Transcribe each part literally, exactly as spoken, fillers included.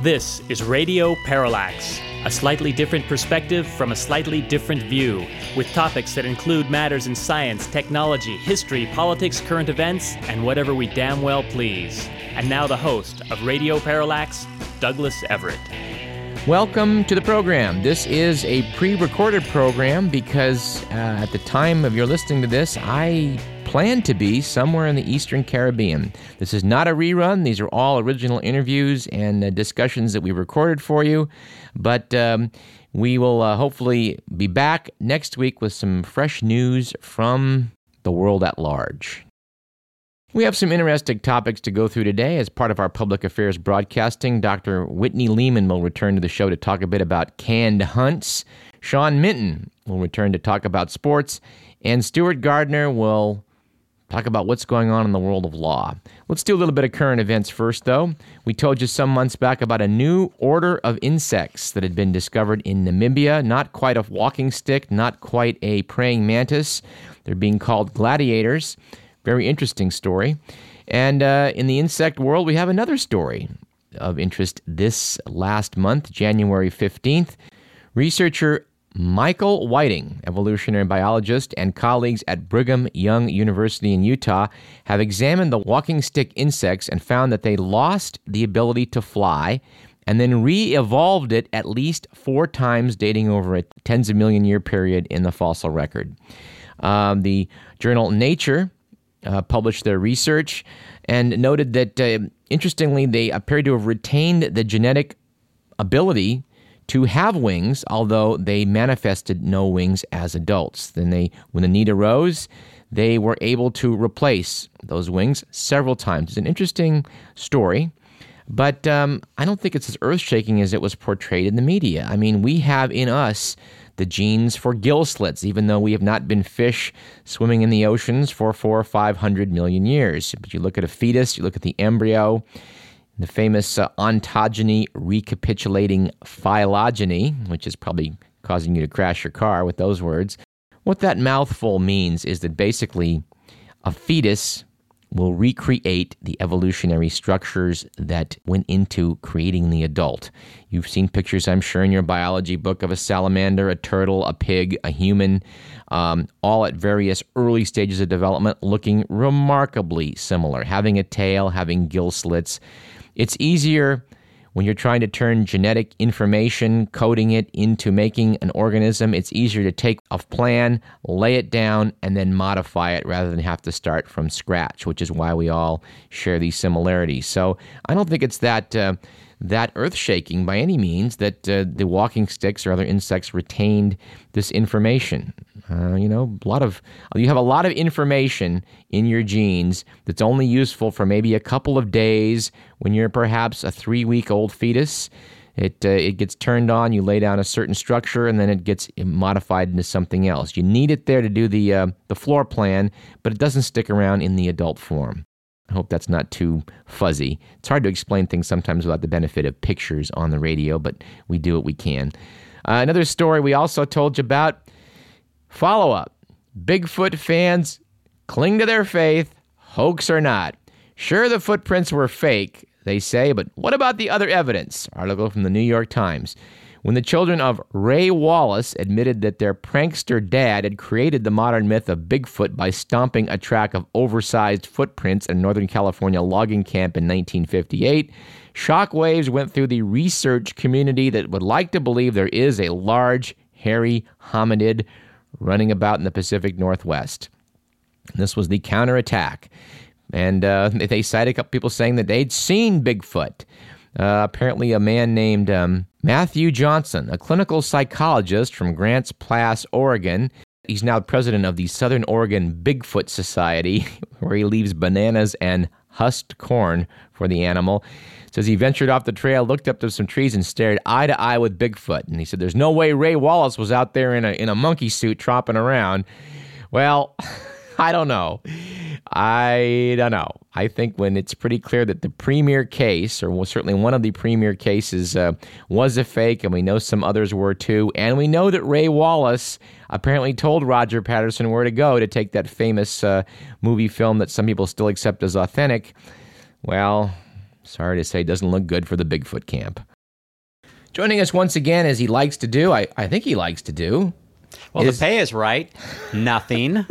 This is Radio Parallax, a slightly different perspective from a slightly different view, with topics that include matters in science, technology, history, politics, current events, and whatever we damn well please. And now the host of Radio Parallax, Douglas Everett. Welcome to the program. This is a pre-recorded program because uh, at the time of your listening to this, I plan to be somewhere in the Eastern Caribbean. This is not a rerun. These are all original interviews and uh, discussions that we recorded for you. But um, we will uh, hopefully be back next week with some fresh news from the world at large. We have some interesting topics to go through today. As part of our public affairs broadcasting, Doctor Whitney Lehman will return to the show to talk a bit about canned hunts. Sean Minton will return to talk about sports. And Stuart Gardner will talk about what's going on in the world of law. Let's do a little bit of current events first, though. We told you some months back about a new order of insects that had been discovered in Namibia. Not quite a walking stick, not quite a praying mantis. They're being called gladiators. Very interesting story. And uh, in the insect world, we have another story of interest this last month, January fifteenth. Researcher Michael Whiting, evolutionary biologist, and colleagues at Brigham Young University in Utah have examined the walking stick insects and found that they lost the ability to fly and then re-evolved it at least four times, dating over a tens of million year period in the fossil record. Um, the journal Nature uh, published their research and noted that, uh, interestingly, they appeared to have retained the genetic ability to have wings, although they manifested no wings as adults. Then they, when the need arose, they were able to replace those wings several times. It's an interesting story, but um, I don't think it's as earth-shaking as it was portrayed in the media. I mean, we have in us the genes for gill slits, even though we have not been fish swimming in the oceans for four or five hundred million years. But you look at a fetus, you look at the embryo, the famous uh, ontogeny recapitulating phylogeny, which is probably causing you to crash your car with those words. What that mouthful means is that basically a fetus will recreate the evolutionary structures that went into creating the adult. You've seen pictures, I'm sure, in your biology book of a salamander, a turtle, a pig, a human, um, all at various early stages of development, looking remarkably similar, having a tail, having gill slits. It's easier when you're trying to turn genetic information, coding it into making an organism. It's easier to take a plan, lay it down, and then modify it rather than have to start from scratch, which is why we all share these similarities. So I don't think it's that uh, that earth-shaking by any means that uh, the walking sticks or other insects retained this information. Uh, you know, a lot of you have a lot of information in your genes that's only useful for maybe a couple of days when you're perhaps a three-week-old fetus. It uh, it gets turned on, you lay down a certain structure, and then it gets modified into something else. You need it there to do the uh, the floor plan, but it doesn't stick around in the adult form. I hope that's not too fuzzy. It's hard to explain things sometimes without the benefit of pictures on the radio, but we do what we can. Uh, another story we also told you about. Follow-up. Bigfoot fans cling to their faith, hoax or not. Sure, the footprints were fake, they say, but what about the other evidence? Article from the New York Times. When the children of Ray Wallace admitted that their prankster dad had created the modern myth of Bigfoot by stomping a track of oversized footprints in a Northern California logging camp in nineteen fifty-eight, shockwaves went through the research community that would like to believe there is a large, hairy hominid running about in the Pacific Northwest. This was the counterattack. And uh, they cited a couple people saying that they'd seen Bigfoot. Uh, apparently a man named um, Matthew Johnson, a clinical psychologist from Grants Pass, Oregon. He's now president of the Southern Oregon Bigfoot Society, where he leaves bananas and husked corn for the animal. Says he ventured off the trail, looked up to some trees, and stared eye to eye with Bigfoot. And he said, there's no way Ray Wallace was out there in a in a monkey suit tromping around. Well, I don't know. I don't know. I think when it's pretty clear that the premier case, or certainly one of the premier cases, uh, was a fake, and we know some others were too, and we know that Ray Wallace apparently told Roger Patterson where to go to take that famous uh, movie film that some people still accept as authentic, well, sorry to say, doesn't look good for the Bigfoot camp. Joining us once again, as he likes to do, I, I think he likes to do. Well, is... the pay is right. Nothing.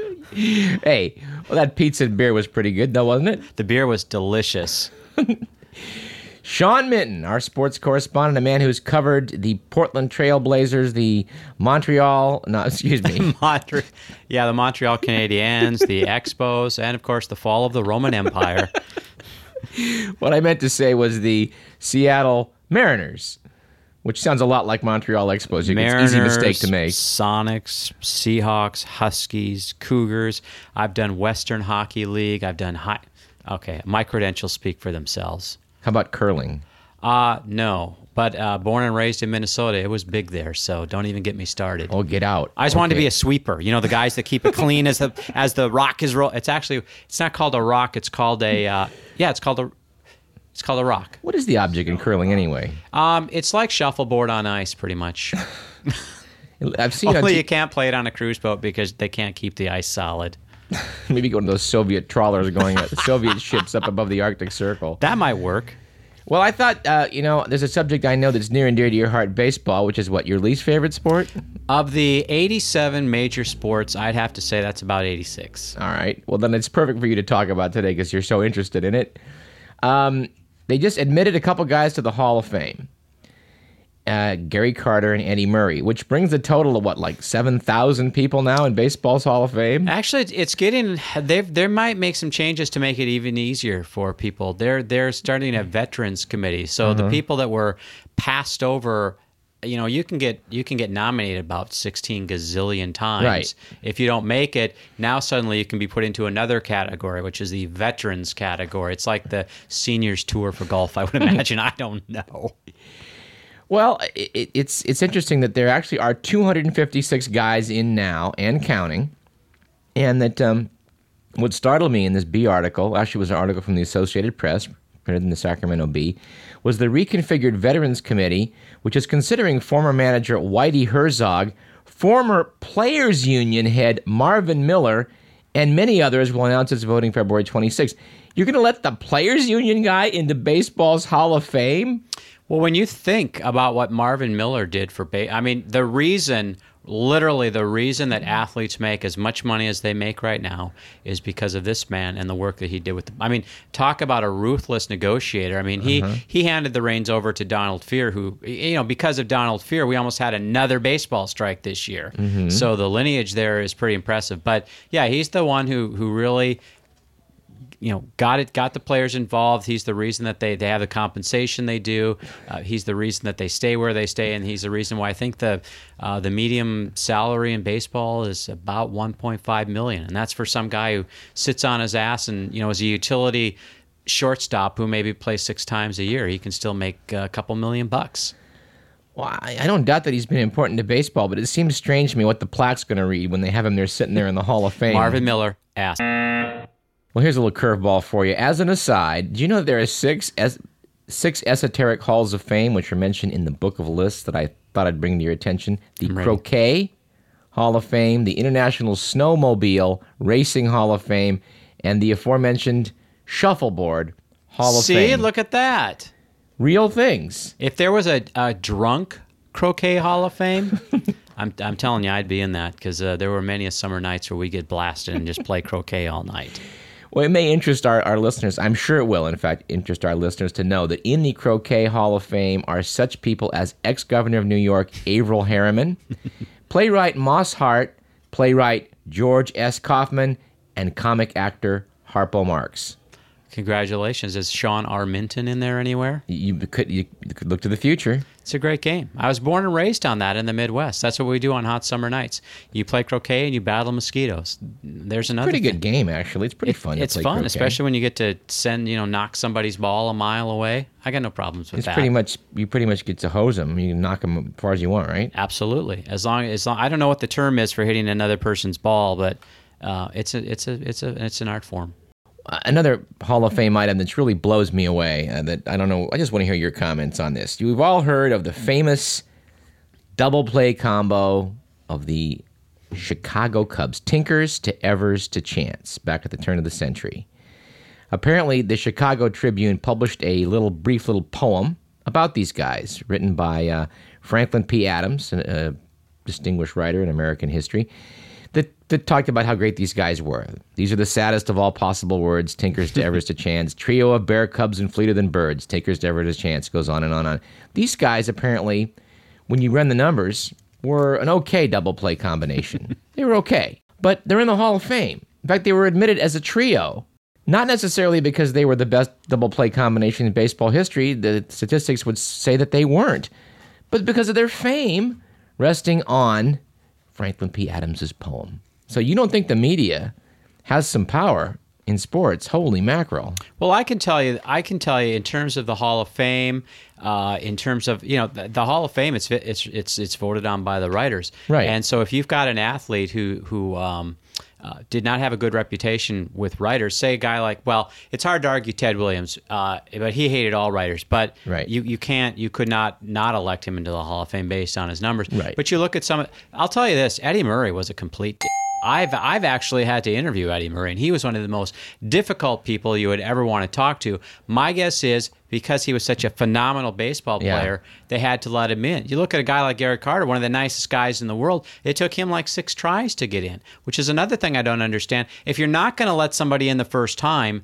Hey, well, that pizza and beer was pretty good, though, wasn't it? The beer was delicious. Sean Minton, our sports correspondent, a man who's covered the Portland Trail Blazers, the Montreal, no, excuse me. Montre- yeah, the Montreal Canadiens, the Expos, and, of course, the fall of the Roman Empire. What I meant to say was the Seattle Mariners, which sounds a lot like Montreal Expos. Mariners, It's an easy mistake to make. Sonics, Seahawks, Huskies, Cougars. I've done Western Hockey League. I've done high. Okay, my credentials speak for themselves. How about curling? Uh, no. But uh, born and raised in Minnesota, it was big there, so don't even get me started. Oh, get out. I just okay. wanted to be a sweeper. You know, the guys that keep it clean as the as the rock is roll. It's actually, it's not called a rock. It's called a, uh, yeah, it's called a, it's called a rock. What is the object in curling anyway? Um, It's like shuffleboard on ice, pretty much. I've seen Only t- you can't play it on a cruise boat because they can't keep the ice solid. Maybe one of those Soviet trawlers going, Soviet ships up above the Arctic Circle. That might work. Well, I thought, uh, you know, there's a subject I know that's near and dear to your heart, baseball, which is what, your least favorite sport? Of the eighty-seven major sports, I'd have to say that's about eighty-six. All right. Well, then it's perfect for you to talk about today because you're so interested in it. Um, they just admitted a couple guys to the Hall of Fame. Uh, Gary Carter and Eddie Murray, which brings the total of what, like seven thousand people now in baseball's Hall of Fame? Actually, it's getting. They they might make some changes to make it even easier for people. They're they're starting a veterans committee, so uh-huh. the people that were passed over, you know, you can get you can get nominated about sixteen gazillion times. Right. If you don't make it, now suddenly you can be put into another category, which is the veterans category. It's like the seniors tour for golf, I would imagine. I don't know. Well, it, it's it's interesting that there actually are two hundred fifty-six guys in now and counting, and that um, what startled me in this Bee article, actually was an article from the Associated Press, printed in the Sacramento Bee, was the reconfigured Veterans Committee, which is considering former manager Whitey Herzog, former Players Union head Marvin Miller, and many others will announce its voting February twenty-sixth. You're going to let the Players Union guy into baseball's Hall of Fame? Well, when you think about what Marvin Miller did for ba- I mean, the reason, literally the reason that athletes make as much money as they make right now is because of this man and the work that he did with the, I mean, talk about a ruthless negotiator. I mean, he, uh-huh. he handed the reins over to Donald Fehr, who, you know, because of Donald Fehr, we almost had another baseball strike this year. Mm-hmm. So the lineage there is pretty impressive. But yeah, he's the one who, who really, you know, got it, got the players involved. He's the reason that they, they have the compensation they do. Uh, he's the reason that they stay where they stay, and he's the reason why I think the uh, the medium salary in baseball is about one point five million dollars, and that's for some guy who sits on his ass and, you know, is a utility shortstop who maybe plays six times a year. He can still make a couple million bucks. Well, I, I don't doubt that he's been important to baseball, but it seems strange to me what the plaque's going to read when they have him there sitting there in the Hall of Fame. Marvin Miller, ass. Well, here's a little curveball for you. As an aside, do you know that there are six es- six esoteric halls of fame, which are mentioned in the book of lists that I thought I'd bring to your attention? The Croquet Hall of Fame, the International Snowmobile Racing Hall of Fame, and the aforementioned Shuffleboard Hall of See, Fame. See, look at that. Real things. If there was a, a drunk Croquet Hall of Fame, I'm I'm telling you, I'd be in that, because uh, there were many a summer nights where we get blasted and just play croquet all night. Well, it may interest our, our listeners, I'm sure it will, in fact, interest our listeners to know that in the Croquet Hall of Fame are such people as ex-governor of New York, Averell Harriman, playwright Moss Hart, playwright George S. Kaufman, and comic actor Harpo Marx. Congratulations. Is Sean R. Minton in there anywhere? You could, you could look to the future. It's a great game. I was born and raised on that in the Midwest. That's what we do on hot summer nights. You play croquet and you battle mosquitoes. There's another Pretty thing. good game, actually. It's pretty it, fun It's to play fun, croquet. especially when you get to send, you know, knock somebody's ball a mile away. I got no problems with it's that. Pretty much, you pretty much get to hose them. You can knock them as far as you want, right? Absolutely. As long as long, I don't know what the term is for hitting another person's ball, but uh, it's a it's a it's a it's an art form. Another Hall of Fame item that really blows me away, uh, that I don't know, I just want to hear your comments on this. You've all heard of the famous double play combo of the Chicago Cubs, Tinkers to Evers to Chance, back at the turn of the century. Apparently, the Chicago Tribune published a little brief little poem about these guys, written by uh, Franklin P. Adams, a, a distinguished writer in American history, that, that talked about how great these guys were. These are the saddest of all possible words, tinkers to Everest to chance, trio of bear cubs and fleeter than birds, takers to Everest to chance, goes on and on and on. These guys apparently, when you run the numbers, were an okay double play combination. They were okay, but they're in the Hall of Fame. In fact, they were admitted as a trio, not necessarily because they were the best double play combination in baseball history. The statistics would say that they weren't, but because of their fame resting on Franklin P. Adams's poem. So you don't think the media has some power in sports? Holy mackerel. Well, I can tell you, I can tell you in terms of the Hall of Fame, uh, in terms of, you know, the, the Hall of Fame, it's it's it's it's voted on by the writers. Right. And so if you've got an athlete who who um, uh, did not have a good reputation with writers, say a guy like, well, it's hard to argue Ted Williams, uh, but he hated all writers. But right. you you can't, you could not not elect him into the Hall of Fame based on his numbers. Right. But you look at some, I'll tell you this, Eddie Murray was a complete d- I've I've actually had to interview Eddie Murray, and he was one of the most difficult people you would ever want to talk to. My guess is because he was such a phenomenal baseball player, yeah. they had to let him in. You look at a guy like Gary Carter, one of the nicest guys in the world. It took him like six tries to get in, which is another thing I don't understand. If you're not going to let somebody in the first time,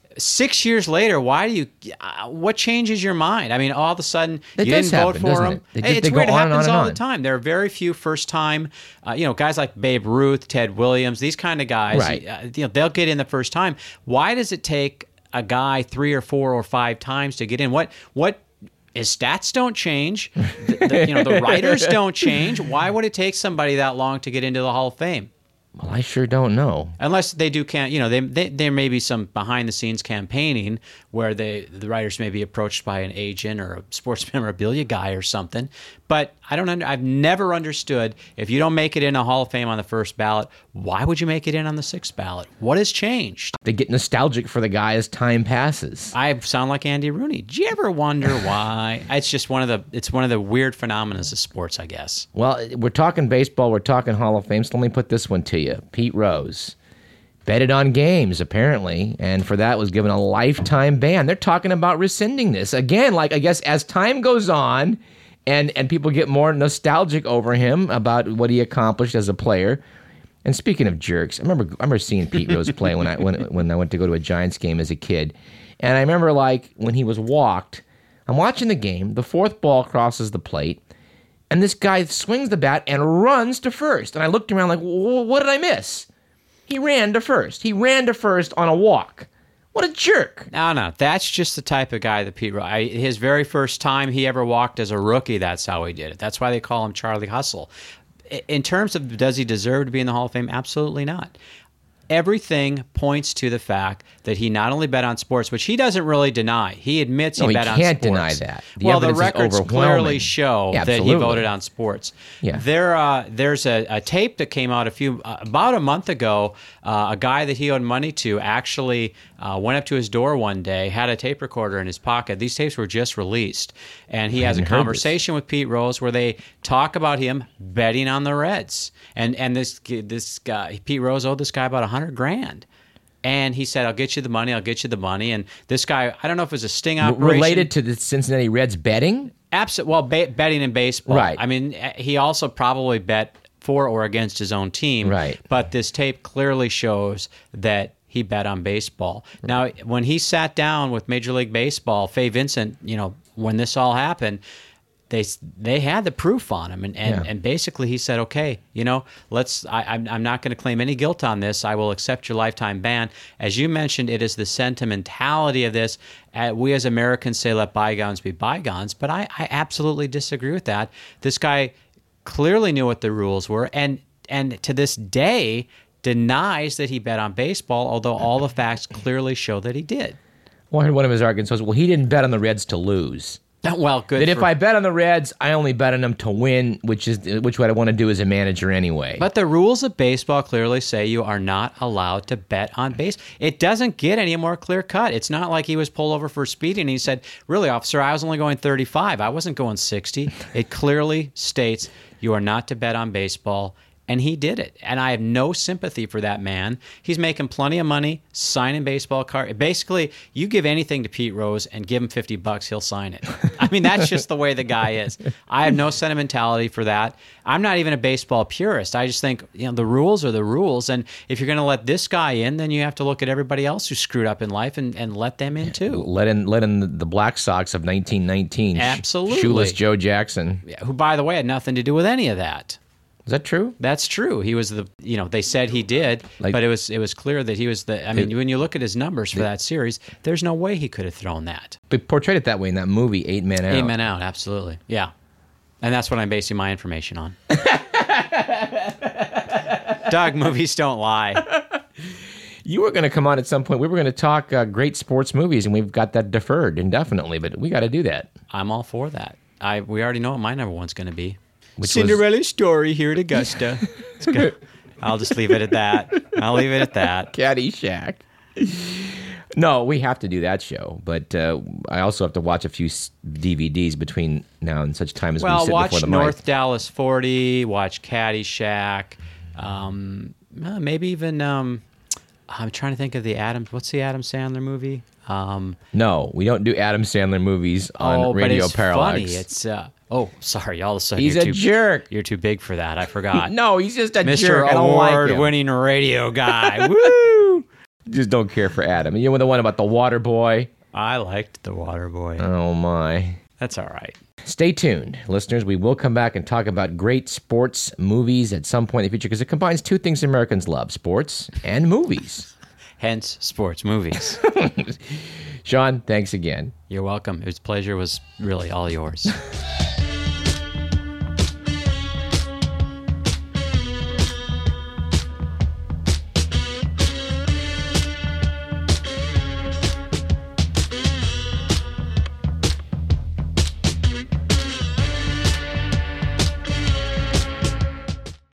six years later, why do you? Uh, what changes your mind? I mean, all of a sudden that you didn't happen, vote for him. It? They, hey, it's they weird. It happens all on. the time. There are very few first-time, uh, you know, guys like Babe Ruth, Ted Williams, these kind of guys. Right. Uh, you know, they'll get in the first time. Why does it take a guy three or four or five times to get in? What what? His stats don't change. The, the, you know, the writers don't change. Why would it take somebody that long to get into the Hall of Fame? Well, I sure don't know. Unless they do, can you know, they, they, there may be some behind-the-scenes campaigning where they the writers may be approached by an agent or a sports memorabilia guy or something. But I don't. Under, I've never understood if you don't make it in a Hall of Fame on the first ballot, why would you make it in on the sixth ballot? What has changed? They get nostalgic for the guy as time passes. I sound like Andy Rooney. Do you ever wonder why? It's just one of the. It's one of the weird phenomena of sports, I guess. Well, we're talking baseball. We're talking Hall of Fame. So let me put this one to you. Pete Rose betted on games, apparently, and for that was given a lifetime ban. They're talking about rescinding this. Again, like I guess as time goes on and, and people get more nostalgic over him about what he accomplished as a player. And speaking of jerks, I remember I remember seeing Pete Rose play when I when when I went to go to a Giants game as a kid. And I remember like when he was walked, I'm watching the game, the fourth ball crosses the plate, and this guy swings the bat and runs to first. And I looked around like, what did I miss? He ran to first. He ran to first on a walk. What a jerk. No, no. That's just the type of guy that Pete Rose. I, his very first time he ever walked as a rookie, that's how he did it. That's why they call him Charlie Hustle. In terms of does he deserve to be in the Hall of Fame? Absolutely not. Everything points to the fact that he not only bet on sports, which he doesn't really deny. He admits he no, bet he on sports. can't deny that. The well, the evidence is records overwhelming. clearly show Yeah, that he absolutely. voted on sports. Yeah. There, uh, there's a, a tape that came out a few uh, about a month ago. Uh, a guy that he owed money to actually uh, went up to his door one day, had a tape recorder in his pocket. These tapes were just released, and he I has a hadn't heard conversation with Pete Rose where they talk about him betting on the Reds, and and this this guy Pete Rose owed this guy about a hundred grand. And he said, I'll get you the money, I'll get you the money. And this guy, I don't know if it was a sting operation. Related to the Cincinnati Reds betting? Absolutely. Well, ba- betting in baseball. Right. I mean, he also probably bet for or against his own team. Right. But this tape clearly shows that he bet on baseball. Right. Now, when he sat down with Major League Baseball, Fay Vincent, you know, when this all happened, They they had the proof on him, and, and, Yeah. and basically he said, okay, you know, let's. I, I'm I'm not going to claim any guilt on this. I will accept your lifetime ban. As you mentioned, it is the sentimentality of this. Uh, we as Americans say let bygones be bygones, but I, I absolutely disagree with that. This guy clearly knew what the rules were, and and to this day denies that he bet on baseball, although all the facts clearly show that he did. Well, I heard one of his arguments was, well, he didn't bet on the Reds to lose. Well, good. That if for- I bet on the Reds, I only bet on them to win, which is which what I want to do as a manager anyway. But the rules of baseball clearly say you are not allowed to bet on base. It doesn't get any more clear cut. It's not like he was pulled over for speeding and he said, really, officer, I was only going thirty-five. I wasn't going sixty. It clearly states you are not to bet on baseball. And he did it. And I have no sympathy for that man. He's making plenty of money signing baseball cards. Basically, you give anything to Pete Rose and give him fifty bucks, he'll sign it. I mean, that's just the way the guy is. I have no sentimentality for that. I'm not even a baseball purist. I just think, you know, the rules are the rules. And if you're going to let this guy in, then you have to look at everybody else who screwed up in life and, and let them in too. Let in, let in the Black Sox of nineteen nineteen. Absolutely. Shoeless Joe Jackson. Who, by the way, had nothing to do with any of that. Is that true? That's true. He was the, you know, they said he did, Like- but it was it was clear that he was the, I mean, when you look at his numbers for that series, there's no way he could have thrown that. They portrayed it that way in that movie, Eight Men Out. Eight men out, absolutely. Yeah. And that's what I'm basing my information on. Doug, movies don't lie. You were going to come on at some point. We were going to talk uh, great sports movies, and we've got that deferred indefinitely, but we got to do that. I'm all for that. I We already know what my number one's going to be. Which Cinderella's Story here at Augusta. It's good. I'll just leave it at that. I'll leave it at that. Caddyshack. No, we have to do that show, but uh, I also have to watch a few s- D V Ds between now and such time as we Well, sit watch before the North mic. Dallas forty, watch Caddyshack, um, uh, maybe even, um, I'm trying to think of the Adam, what's the Adam Sandler movie? Um, No, we don't do Adam Sandler movies on oh, Radio but it's Parallax. funny. It's, uh, oh, sorry, all of a sudden He's you're a too, jerk. You're too big for that. I forgot. No, he's just a Mister jerk. I don't like him. Award-winning radio guy. Woo! Just don't care for Adam. You know the one about the water boy? I liked The Water Boy. Oh, my. That's all right. Stay tuned, listeners. We will come back and talk about great sports movies at some point in the future because it combines two things Americans love, sports and movies. Hence, sports movies. Sean, thanks again. You're welcome. His pleasure was really all yours.